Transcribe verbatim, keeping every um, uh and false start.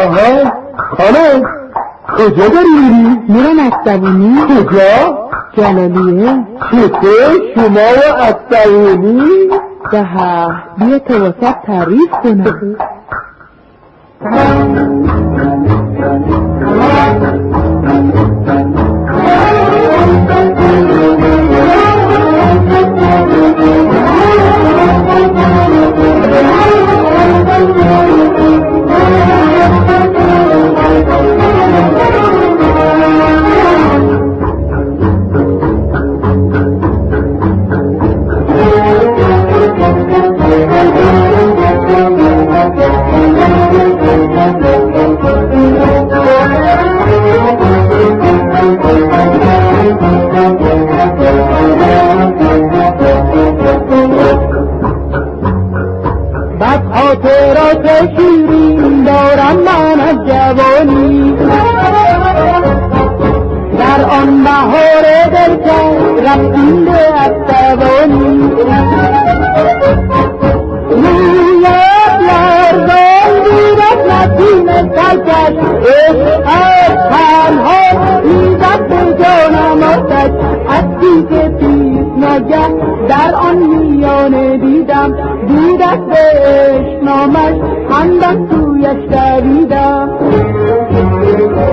آها خانم کجا داری میری؟ میرم عصبونی. کجا؟ جلالیه. چطور شما و عصبونی؟ ده بیا تو واسه تعریف کنم. بعد خاطرات شیرین دارم من از جوانی، در آن بهار دلکش رفتیم به عصبانی. رویت لرزان بود از نسیم سرکش، عشق از تنها میزد به جانم آتش. هستی که پیش ناگه در آن میانه دیدم، بود از به عشق نامش خندان تویش دویدم.